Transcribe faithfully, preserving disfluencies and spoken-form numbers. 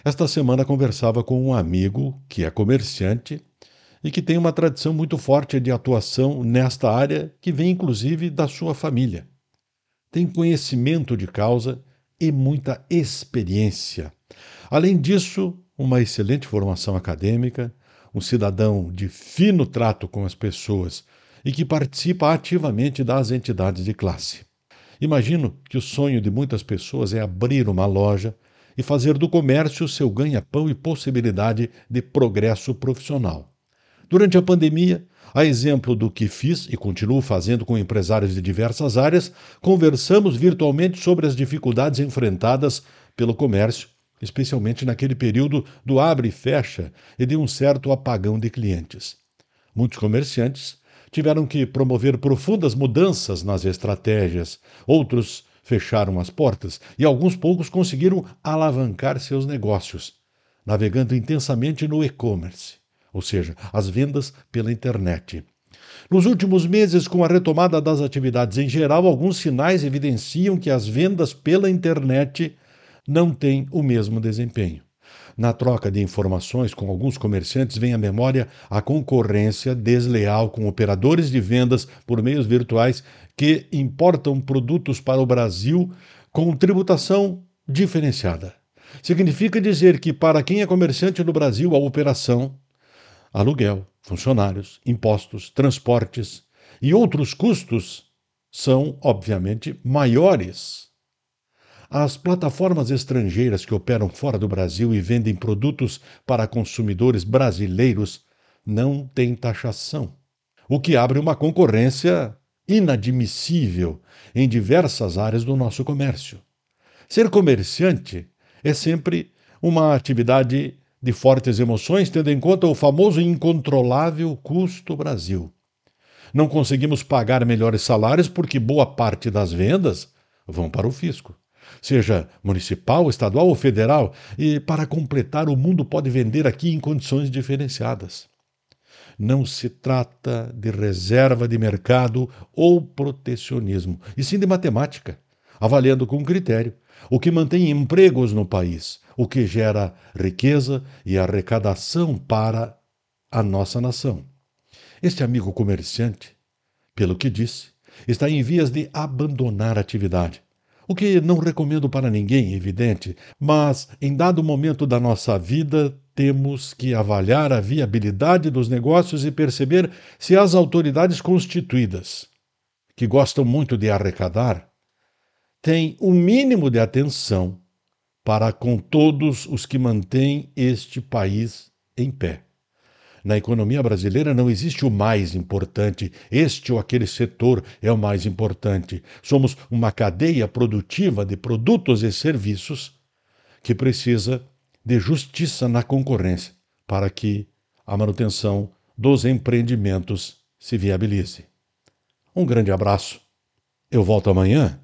Esta semana conversava com um amigo que é comerciante e que tem uma tradição muito forte de atuação nesta área, que vem inclusive da sua família. Tem conhecimento de causa e muita experiência. Além disso, uma excelente formação acadêmica, um cidadão de fino trato com as pessoas e que participa ativamente das entidades de classe. Imagino que o sonho de muitas pessoas é abrir uma loja e fazer do comércio seu ganha-pão e possibilidade de progresso profissional. Durante a pandemia, a exemplo do que fiz e continuo fazendo com empresários de diversas áreas, conversamos virtualmente sobre as dificuldades enfrentadas pelo comércio, especialmente naquele período do abre e fecha e de um certo apagão de clientes. Muitos comerciantes tiveram que promover profundas mudanças nas estratégias, outros fecharam as portas e alguns poucos conseguiram alavancar seus negócios, navegando intensamente no e-commerce, ou seja, as vendas pela internet. Nos últimos meses, com a retomada das atividades em geral, alguns sinais evidenciam que as vendas pela internet não têm o mesmo desempenho. Na troca de informações com alguns comerciantes vem à memória a concorrência desleal com operadores de vendas por meios virtuais que importam produtos para o Brasil com tributação diferenciada. Significa dizer que, para quem é comerciante no Brasil, a operação, aluguel, funcionários, impostos, transportes e outros custos são, obviamente, maiores. As plataformas estrangeiras que operam fora do Brasil e vendem produtos para consumidores brasileiros não têm taxação, o que abre uma concorrência inadmissível em diversas áreas do nosso comércio. Ser comerciante é sempre uma atividade de fortes emoções, tendo em conta o famoso e incontrolável custo Brasil. Não conseguimos pagar melhores salários porque boa parte das vendas vão para o fisco, seja municipal, estadual ou federal, e para completar, o mundo pode vender aqui em condições diferenciadas. Não se trata de reserva de mercado ou protecionismo, e sim de matemática, avaliando com critério o que mantém empregos no país, o que gera riqueza e arrecadação para a nossa nação. Este amigo comerciante, pelo que disse, está em vias de abandonar a atividade. O que não recomendo para ninguém, evidente, mas em dado momento da nossa vida temos que avaliar a viabilidade dos negócios e perceber se as autoridades constituídas, que gostam muito de arrecadar, têm o mínimo de atenção para com todos os que mantêm este país em pé. Na economia brasileira não existe o mais importante, este ou aquele setor é o mais importante. Somos uma cadeia produtiva de produtos e serviços que precisa de justiça na concorrência para que a manutenção dos empreendimentos se viabilize. Um grande abraço. Eu volto amanhã